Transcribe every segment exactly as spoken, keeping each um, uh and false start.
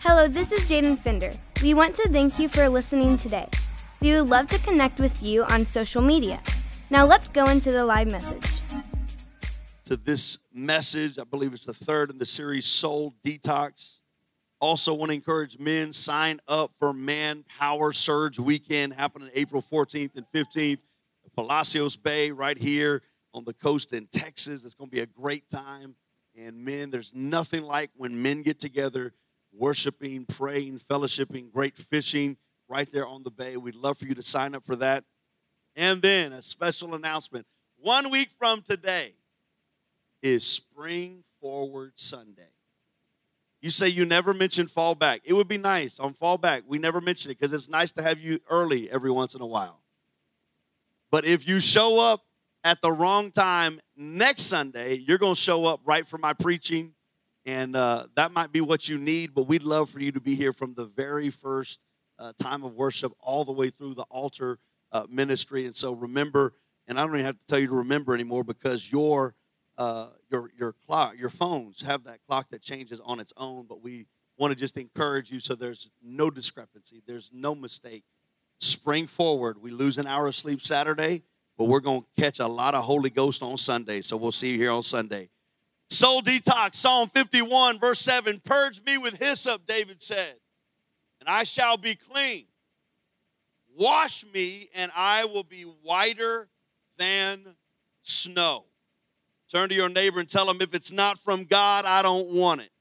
Hello, this is Jaden Fender. We want to thank you for listening today. We would love to connect with you on social media. Now let's go into the live message. To this message, I believe it's the third in the series, Soul Detox. Also want to encourage men, sign up for Manpower Surge Weekend happening April fourteenth and fifteenth at Palacios Bay right here on the coast in Texas. It's going to be a great time. And men, there's nothing like when men get together, worshiping, praying, fellowshipping, great fishing right there on the bay. We'd love for you to sign up for that. And then a special announcement. One week from today is Spring Forward Sunday. You say you never mention fall back. It would be nice on fall back. We never mention it because it's nice to have you early every once in a while. But if you show up at the wrong time next Sunday, you're going to show up right for my preaching. And uh, that might be what you need, but we'd love for you to be here from the very first uh, time of worship all the way through the altar uh, ministry. And so remember, and I don't even have to tell you to remember anymore because your uh, your your clock, your phones have that clock that changes on its own. But we want to just encourage you so there's no discrepancy, there's no mistake. Spring forward. We lose an hour of sleep Saturday, but we're going to catch a lot of Holy Ghost on Sunday. So we'll see you here on Sunday. Soul Detox, Psalm fifty-one, verse seven. Purge me with hyssop, David said, and I shall be clean. Wash me, and I will be whiter than snow. Turn to your neighbor and tell him, if it's not from God, I don't want it.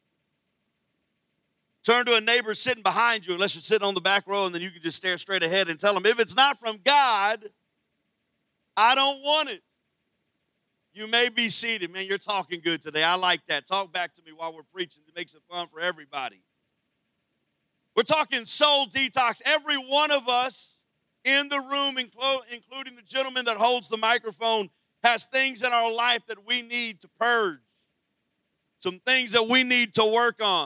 Turn to a neighbor sitting behind you, unless you're sitting on the back row, and then you can just stare straight ahead and tell him, if it's not from God, I don't want it. You may be seated. Man, you're talking good today. I like that. Talk back to me while we're preaching. It makes it fun for everybody. We're talking soul detox. Every one of us in the room, including the gentleman that holds the microphone, has things in our life that we need to purge. Some things that we need to work on.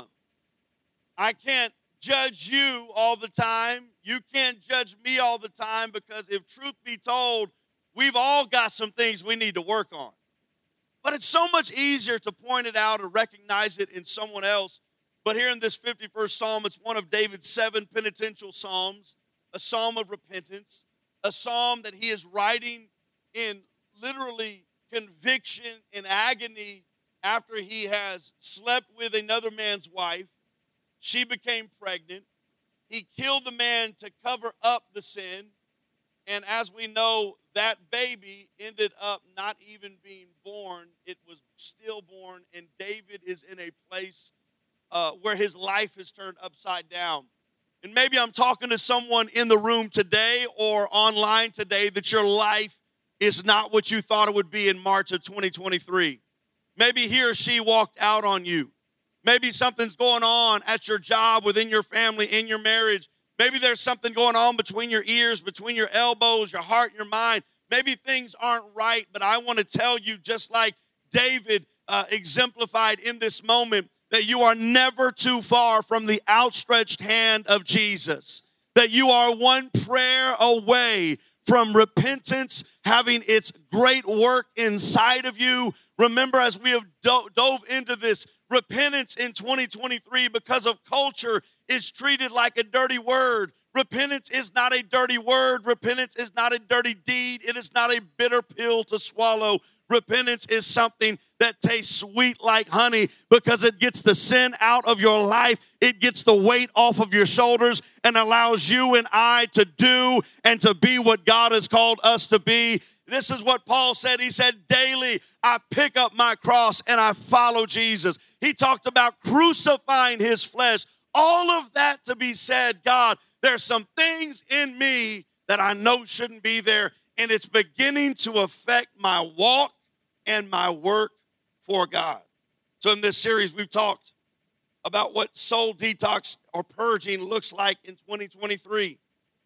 I can't judge you all the time. You can't judge me all the time because if truth be told, we've all got some things we need to work on. But it's so much easier to point it out or recognize it in someone else. But here in this fifty-first Psalm, it's one of David's seven penitential psalms, a psalm of repentance, a psalm that he is writing in literally conviction and agony after he has slept with another man's wife. She became pregnant. He killed the man to cover up the sin. And as we know, that baby ended up not even being born. It was stillborn, and David is in a place uh, where his life is turned upside down. And maybe I'm talking to someone in the room today or online today that your life is not what you thought it would be in March of twenty twenty-three. Maybe he or she walked out on you. Maybe something's going on at your job, within your family, in your marriage. Maybe there's something going on between your ears, between your elbows, your heart, your mind. Maybe things aren't right, but I want to tell you, just like David uh, exemplified in this moment, that you are never too far from the outstretched hand of Jesus. That you are one prayer away from repentance having its great work inside of you. Remember, as we have do- dove into this, repentance in twenty twenty-three, because of culture, is treated like a dirty word. Repentance is not a dirty word. Repentance is not a dirty deed. It is not a bitter pill to swallow. Repentance is something that tastes sweet like honey because it gets the sin out of your life. It gets the weight off of your shoulders and allows you and I to do and to be what God has called us to be. This is what Paul said. He said, daily I pick up my cross and I follow Jesus. He talked about crucifying his flesh. All of that to be said, God, there's some things in me that I know shouldn't be there, and it's beginning to affect my walk and my work for God. So in this series, we've talked about what soul detox or purging looks like in twenty twenty-three.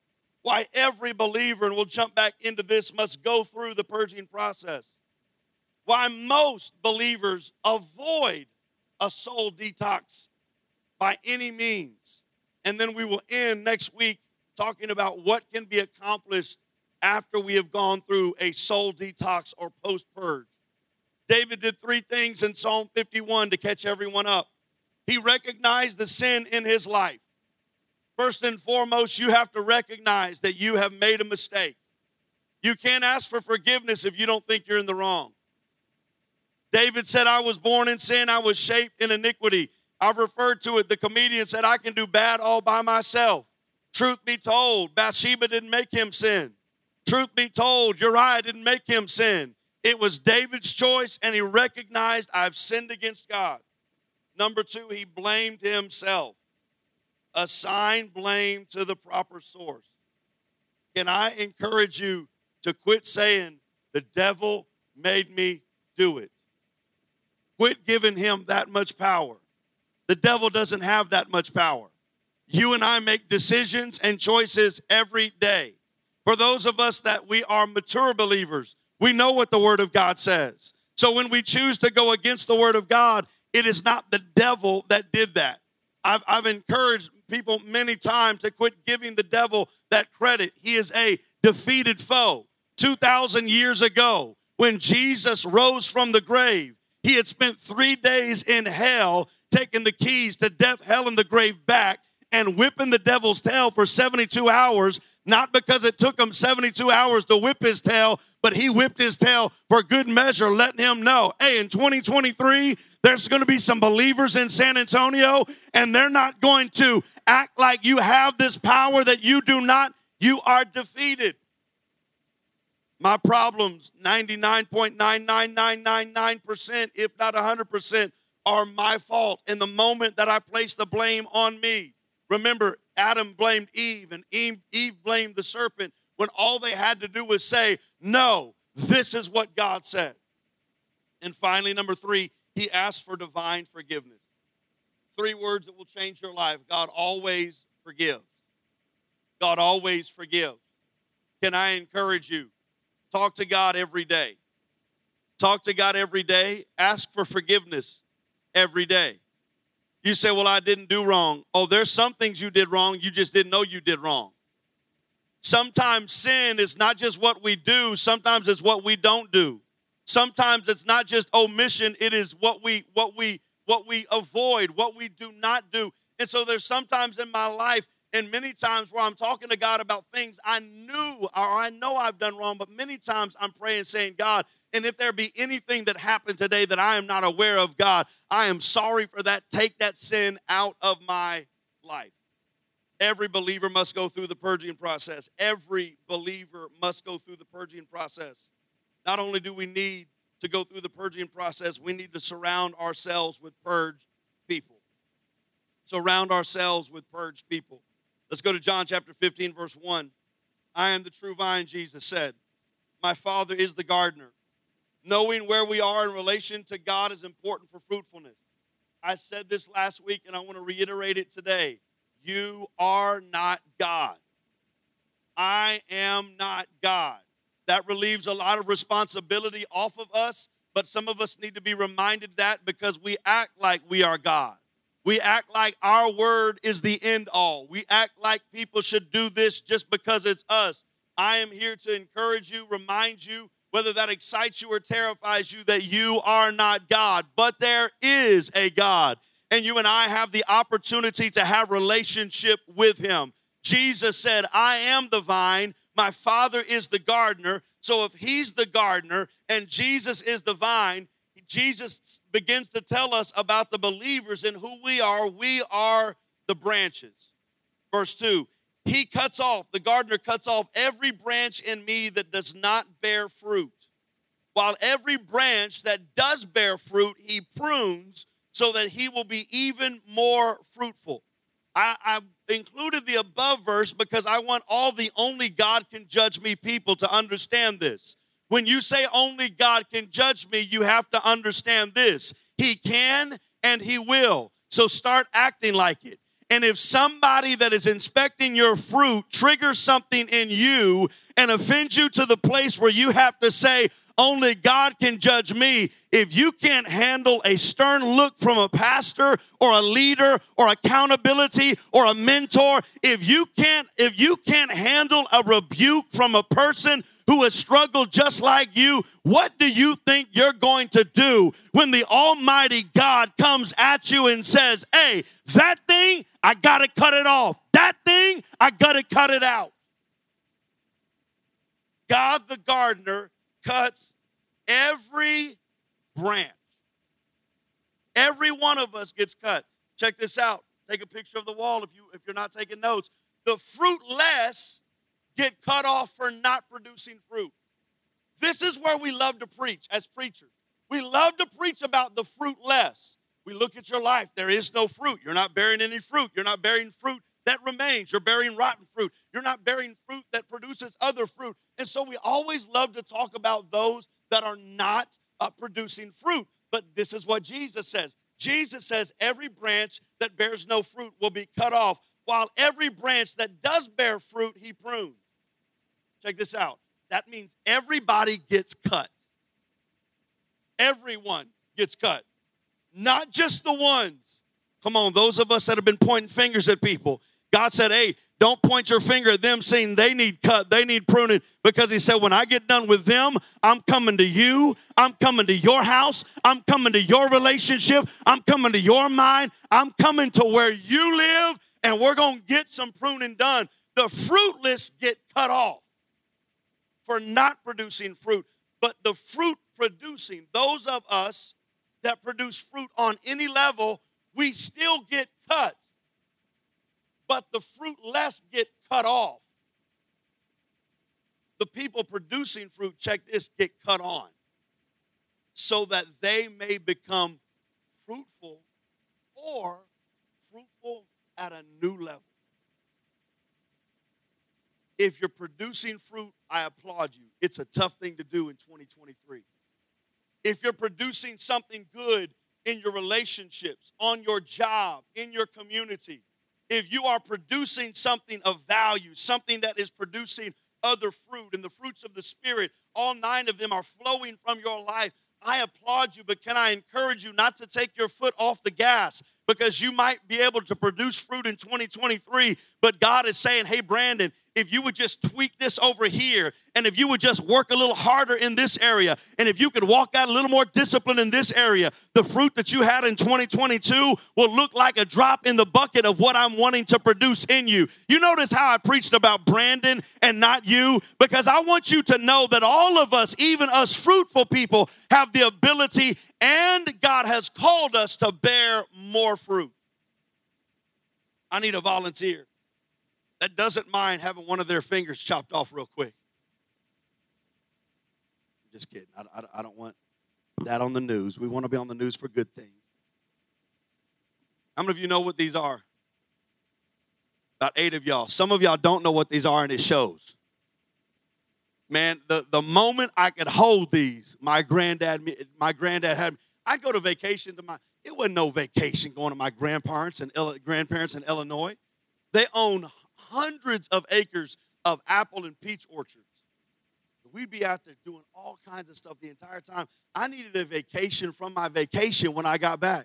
Why every believer, and we'll jump back into this, must go through the purging process. Why most believers avoid a soul detox by any means. And then we will end next week talking about what can be accomplished after we have gone through a soul detox or post-purge. David did three things in Psalm fifty-one to catch everyone up. He recognized the sin in his life. First and foremost, you have to recognize that you have made a mistake. You can't ask for forgiveness if you don't think you're in the wrong. David said, I was born in sin, I was shaped in iniquity. I've referred to it, the comedian said, I can do bad all by myself. Truth be told, Bathsheba didn't make him sin. Truth be told, Uriah didn't make him sin. It was David's choice, and he recognized, I've sinned against God. Number two, he blamed himself. Assign blame to the proper source. Can I encourage you to quit saying, the devil made me do it? Quit giving him that much power. The devil doesn't have that much power. You and I make decisions and choices every day. For those of us that we are mature believers, we know what the Word of God says. So when we choose to go against the Word of God, it is not the devil that did that. I've, I've encouraged people many times to quit giving the devil that credit. He is a defeated foe. two thousand years ago, when Jesus rose from the grave, he had spent three days in hell, taking the keys to death, hell, and the grave back, and whipping the devil's tail for seventy-two hours, not because it took him seventy-two hours to whip his tail, but he whipped his tail for good measure, letting him know, hey, in twenty twenty-three, there's going to be some believers in San Antonio, and they're not going to act like you have this power that you do not. You are defeated. My problems, ninety-nine point nine nine nine nine nine percent, if not one hundred percent, are my fault in the moment that I place the blame on me. Remember, Adam blamed Eve, and Eve, Eve blamed the serpent when all they had to do was say, no, this is what God said. And finally, number three, he asked for divine forgiveness. Three words that will change your life. God always forgives. God always forgives. Can I encourage you? Talk to God every day. Talk to God every day. Ask for forgiveness every day. You say, well, I didn't do wrong. Oh, there's some things you did wrong. You just didn't know you did wrong. Sometimes sin is not just what we do. Sometimes it's what we don't do. Sometimes it's not just omission. It is what we what we what we avoid, what we do not do. And so there's sometimes in my life and many times where I'm talking to God about things I knew or I know I've done wrong, but many times I'm praying saying, God, and if there be anything that happened today that I am not aware of, God, I am sorry for that. Take that sin out of my life. Every believer must go through the purging process. Every believer must go through the purging process. Not only do we need to go through the purging process, we need to surround ourselves with purged people. Surround ourselves with purged people. Let's go to John chapter fifteen, verse one. I am the true vine, Jesus said. My Father is the gardener. Knowing where we are in relation to God is important for fruitfulness. I said this last week, and I want to reiterate it today. You are not God. I am not God. That relieves a lot of responsibility off of us, but some of us need to be reminded that because we act like we are God. We act like our word is the end all. We act like people should do this just because it's us. I am here to encourage you, remind you, whether that excites you or terrifies you, that you are not God, but there is a God. And you and I have the opportunity to have relationship with him. Jesus said, I am the vine, my Father is the gardener. So if he's the gardener and Jesus is the vine, Jesus begins to tell us about the believers and who we are. We are the branches. Verse two, he cuts off, the gardener cuts off every branch in me that does not bear fruit, while every branch that does bear fruit, he prunes so that he will be even more fruitful. I, I included the above verse because I want all the only God can judge me people to understand this. When you say only God can judge me, you have to understand this. He can and he will. So start acting like it. And if somebody that is inspecting your fruit triggers something in you and offends you to the place where you have to say, only God can judge me. If you can't handle a stern look from a pastor or a leader or accountability or a mentor, if you can't, if you can't handle a rebuke from a person who has struggled just like you, what do you think you're going to do when the Almighty God comes at you and says, hey, that thing, I got to cut it off. That thing, I got to cut it out. God the gardener cuts every branch. Every one of us gets cut. Check this out. Take a picture of the wall if, you, if you're not taking notes. The fruitless get cut off for not producing fruit. This is where we love to preach as preachers. We love to preach about the fruitless. We look at your life. There is no fruit. You're not bearing any fruit. You're not bearing fruit that remains. You're bearing rotten fruit. You're not bearing fruit that produces other fruit. And so we always love to talk about those that are not uh, producing fruit. But this is what Jesus says. Jesus says every branch that bears no fruit will be cut off, while every branch that does bear fruit, he prunes. Check this out. That means everybody gets cut. Everyone gets cut. Not just the ones. Come on, those of us that have been pointing fingers at people. God said, hey, don't point your finger at them saying they need cut, they need pruning, because he said, when I get done with them, I'm coming to you, I'm coming to your house, I'm coming to your relationship, I'm coming to your mind, I'm coming to where you live, and we're going to get some pruning done. The fruitless get cut off for not producing fruit, but the fruit producing, those of us that produce fruit on any level, we still get cut. But the fruitless get cut off. The people producing fruit, check this, get cut on so that they may become fruitful or fruitful at a new level. If you're producing fruit, I applaud you. It's a tough thing to do in twenty twenty-three. If you're producing something good in your relationships, on your job, in your community, if you are producing something of value, something that is producing other fruit, and the fruits of the Spirit, all nine of them are flowing from your life, I applaud you, but can I encourage you not to take your foot off the gas, because you might be able to produce fruit in twenty twenty-three, but God is saying, hey, Brandon, if you would just tweak this over here, and if you would just work a little harder in this area, and if you could walk out a little more discipline in this area, the fruit that you had in twenty twenty-two will look like a drop in the bucket of what I'm wanting to produce in you. You notice how I preached about Brandon and not you? Because I want you to know that all of us, even us fruitful people, have the ability, and God has called us to bear more fruit. I need a volunteer that doesn't mind having one of their fingers chopped off real quick. Just kidding. I, I, I don't want that on the news. We want to be on the news for good things. How many of you know what these are? About eight of y'all. Some of y'all don't know what these are, and it shows. Man, the, the moment I could hold these, my granddad, my granddad had, I'd go to vacation to my, it wasn't no vacation going to my grandparents and grandparents in Illinois. They own hundreds of acres of apple and peach orchards. We'd be out there doing all kinds of stuff the entire time. I needed a vacation from my vacation when I got back.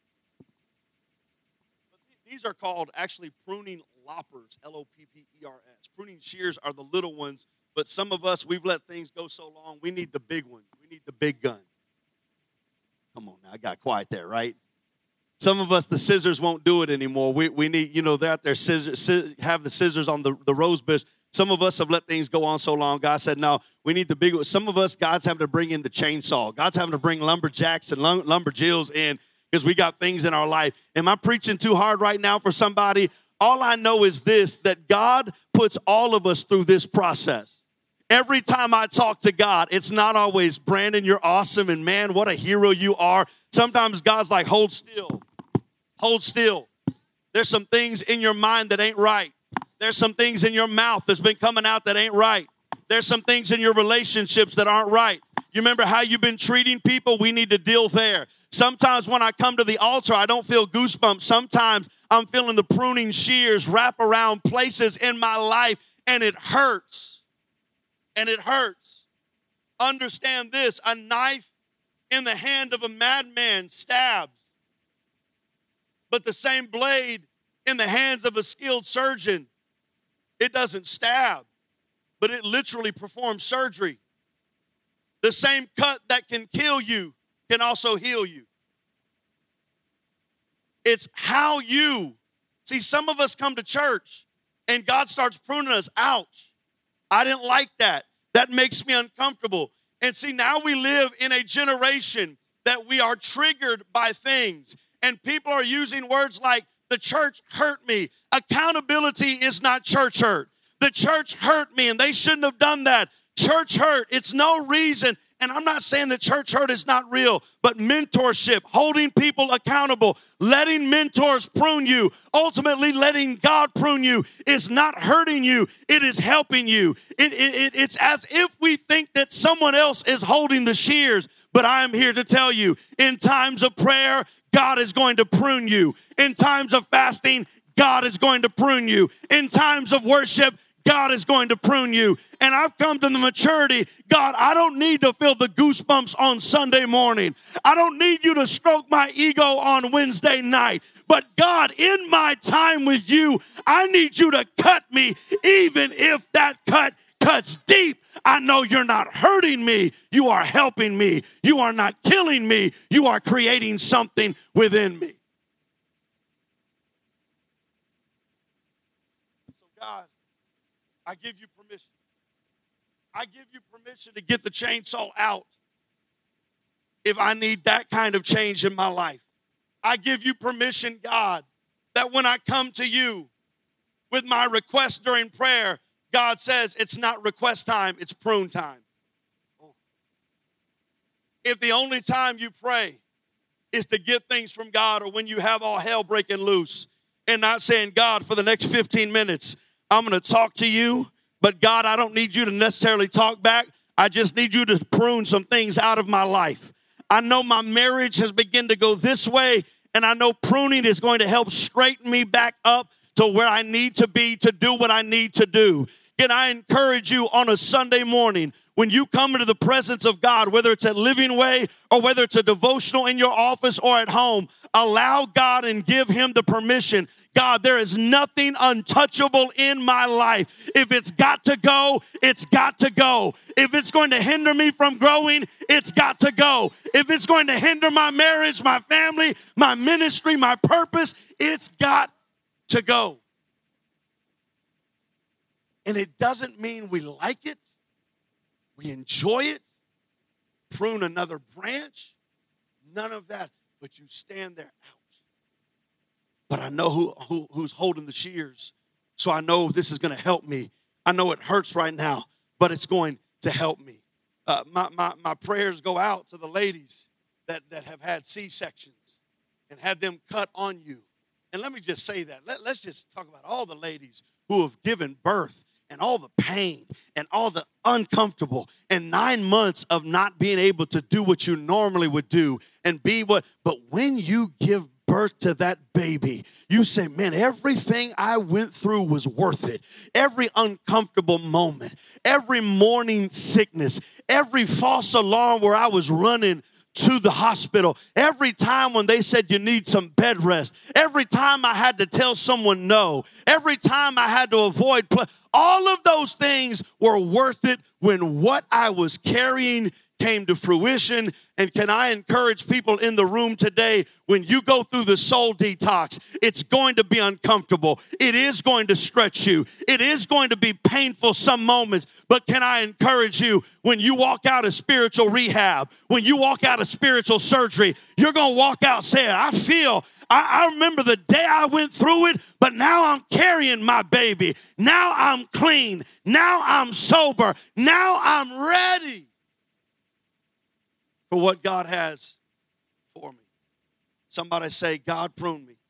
But these are called actually pruning loppers, L O P P E R S. Pruning shears are the little ones, but some of us, we've let things go so long, we need the big ones. We need the big gun. Come on now, I got quiet there, right? Some of us, the scissors won't do it anymore. We we need, you know, they're out there, scissors, scissors, have the scissors on the, the rose bush. Some of us have let things go on so long. God said, no, we need the big one. Some of us, God's having to bring in the chainsaw. God's having to bring lumberjacks and lum- lumberjills in because we got things in our life. Am I preaching too hard right now for somebody? All I know is this, that God puts all of us through this process. Every time I talk to God, it's not always, Brandon, you're awesome, and man, what a hero you are. Sometimes God's like, hold still. Hold still. There's some things in your mind that ain't right. There's some things in your mouth that's been coming out that ain't right. There's some things in your relationships that aren't right. You remember how you've been treating people? We need to deal there. Sometimes when I come to the altar, I don't feel goosebumps. Sometimes I'm feeling the pruning shears wrap around places in my life, and it hurts. And it hurts. Understand this, a knife in the hand of a madman stabs, but the same blade in the hands of a skilled surgeon, it doesn't stab. but it literally performs surgery. The same cut that can kill you can also heal you. It's how you, see, some of us come to church and God starts pruning us. Ouch. I didn't like that. That makes me uncomfortable. And see, now we live in a generation that we are triggered by things. And people are using words like, the church hurt me. Accountability is not church hurt. The church hurt me and they shouldn't have done that. Church hurt. It's no reason. And I'm not saying that church hurt is not real, but mentorship, holding people accountable, letting mentors prune you, ultimately letting God prune you is not hurting you. It is helping you. It, it, it, it's as if we think that someone else is holding the shears, but I am here to tell you, in times of prayer, God is going to prune you. In times of fasting, God is going to prune you. In times of worship, God is going to prune you. And I've come to the maturity, God, I don't need to feel the goosebumps on Sunday morning. I don't need you to stroke my ego on Wednesday night. But God, in my time with you, I need you to cut me, even if that cut cuts deep. I know you're not hurting me. You are helping me. You are not killing me. You are creating something within me. So God, I give you permission. I give you permission to get the chainsaw out if I need that kind of change in my life. I give you permission, God, that when I come to you with my request during prayer, God says it's not request time, it's prune time. If the only time you pray is to get things from God or when you have all hell breaking loose and not saying, God, for the next fifteen minutes, I'm going to talk to you, but God, I don't need you to necessarily talk back. I just need you to prune some things out of my life. I know my marriage has begun to go this way, and I know pruning is going to help straighten me back up to where I need to be to do what I need to do. Can I encourage you on a Sunday morning, when you come into the presence of God, whether it's at Living Way or whether it's a devotional in your office or at home, allow God and give him the permission. God, there is nothing untouchable in my life. If it's got to go, it's got to go. If it's going to hinder me from growing, it's got to go. If it's going to hinder my marriage, my family, my ministry, my purpose, it's got to go. And it doesn't mean we like it. We enjoy it. Prune another branch. None of that. But you stand there out. But I know who, who who's holding the shears. So I know this is going to help me. I know it hurts right now, but it's going to help me. Uh, my, my, my prayers go out to the ladies that, that have had C-sections and had them cut on you. And let me just say that. Let, let's just talk about all the ladies who have given birth and all the pain and all the uncomfortable and nine months of not being able to do what you normally would do and be what. But when you give birth to that baby, you say, man, everything I went through was worth it. Every uncomfortable moment, every morning sickness, every false alarm where I was running to the hospital, every time when they said you need some bed rest, every time I had to tell someone no, every time I had to avoid, pl- all of those things were worth it when what I was carrying came to fruition. And can I encourage people in the room today, when you go through the soul detox, it's going to be uncomfortable. It is going to stretch you. It is going to be painful some moments. But can I encourage you, when you walk out of spiritual rehab, when you walk out of spiritual surgery, you're going to walk out saying, I feel, I, I remember the day I went through it, but now I'm carrying my baby. Now I'm clean. Now I'm sober. Now I'm ready for what God has for me. Somebody say, God prune me.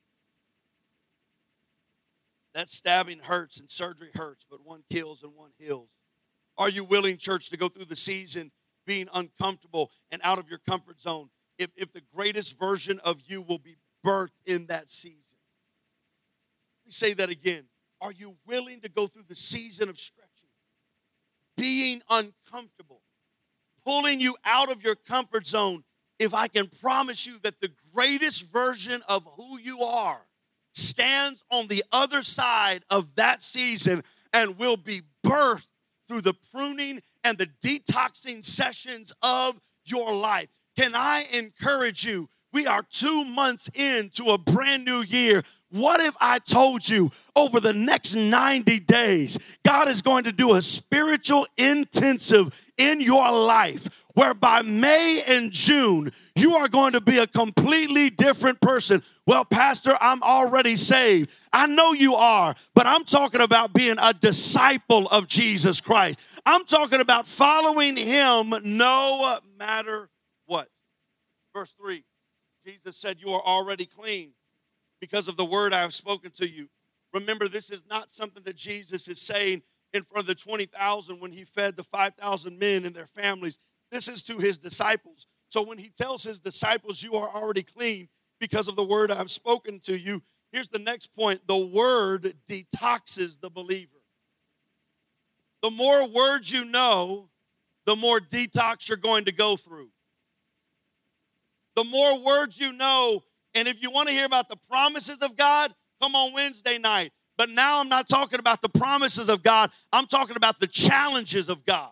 That stabbing hurts and surgery hurts, but one kills and one heals. Are you willing, church, to go through the season being uncomfortable and out of your comfort zone if, if the greatest version of you will be birthed in that season? Let me say that again. Are you willing to go through the season of stretching, being uncomfortable, pulling you out of your comfort zone, if I can promise you that the greatest version of who you are stands on the other side of that season and will be birthed through the pruning and the detoxing sessions of your life. Can I encourage you? We are two months into a brand new year. What if I told you over the next ninety days, God is going to do a spiritual intensive in your life, where by May and June, you are going to be a completely different person? Well, Pastor, I'm already saved. I know you are, but I'm talking about being a disciple of Jesus Christ. I'm talking about following him no matter what. Verse three, Jesus said, you are already clean because of the word I have spoken to you. Remember, this is not something that Jesus is saying in front of the twenty thousand when he fed the five thousand men and their families. This is to his disciples. So when he tells his disciples, you are already clean because of the word I have spoken to you, here's the next point. The word detoxes the believer. The more words you know, the more detox you're going to go through. The more words you know, and if you want to hear about the promises of God, come on Wednesday night. But now I'm not talking about the promises of God. I'm talking about the challenges of God.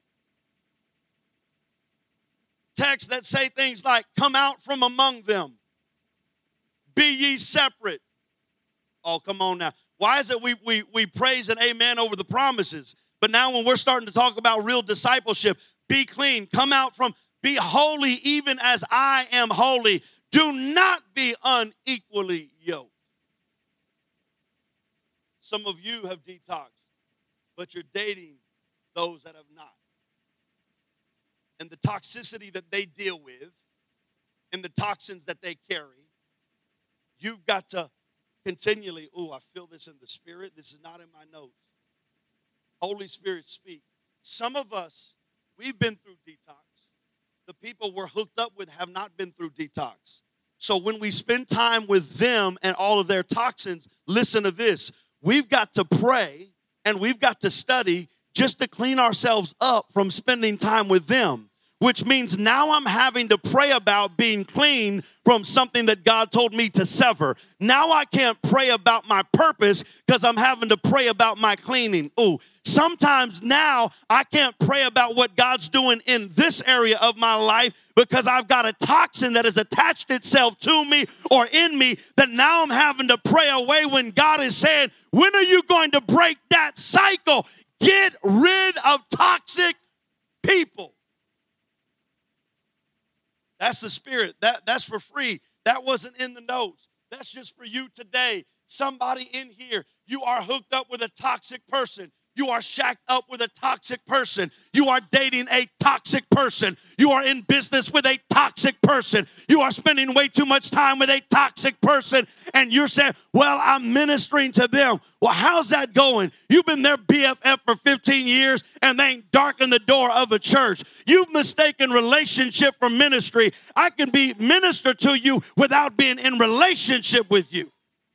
Texts that say things like, come out from among them. Be ye separate. Oh, come on now. Why is it we, we, we praise and amen over the promises? But now when we're starting to talk about real discipleship, be clean, come out from, be holy even as I am holy. Do not be unequally yoked. Some of you have detoxed, but you're dating those that have not. And the toxicity that they deal with and the toxins that they carry, you've got to continually, oh, I feel this in the spirit. This is not in my notes. Holy Spirit, speak. Some of us, we've been through detox. The people we're hooked up with have not been through detox. So when we spend time with them and all of their toxins, listen to this. We've got to pray and we've got to study just to clean ourselves up from spending time with them, which means now I'm having to pray about being clean from something that God told me to sever. Now I can't pray about my purpose because I'm having to pray about my cleaning. Ooh, sometimes now I can't pray about what God's doing in this area of my life because I've got a toxin that has attached itself to me or in me that now I'm having to pray away when God is saying, when are you going to break that cycle? Get rid of toxic people. That's the spirit. That, that's for free. That wasn't in the notes. That's just for you today. Somebody in here, you are hooked up with a toxic person. You are shacked up with a toxic person. You are dating a toxic person. You are in business with a toxic person. You are spending way too much time with a toxic person. And you're saying, well, I'm ministering to them. Well, how's that going? You've been their B F F for fifteen years and they ain't darkened the door of a church. You've mistaken relationship for ministry. I can be minister to you without being in relationship with you.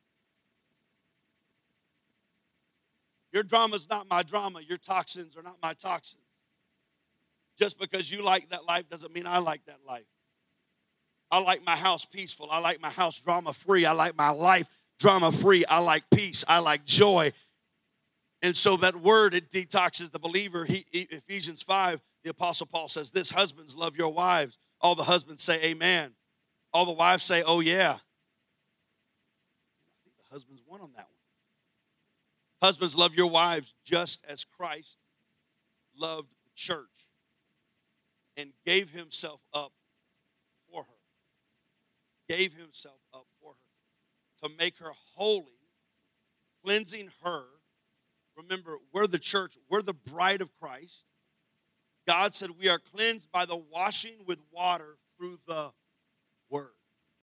Your drama's not my drama. Your toxins are not my toxins. Just because you like that life doesn't mean I like that life. I like my house peaceful. I like my house drama-free. I like my life drama-free. I like peace. I like joy. And so that word, it detoxes the believer. He, Ephesians five, the Apostle Paul says this, husbands, love your wives. All the husbands say amen. All the wives say, oh, yeah. I think the husbands won on that one. Husbands, love your wives just as Christ loved the church and gave himself up for her. Gave himself up for her to make her holy, cleansing her. Remember, we're the church. We're the bride of Christ. God said we are cleansed by the washing with water through the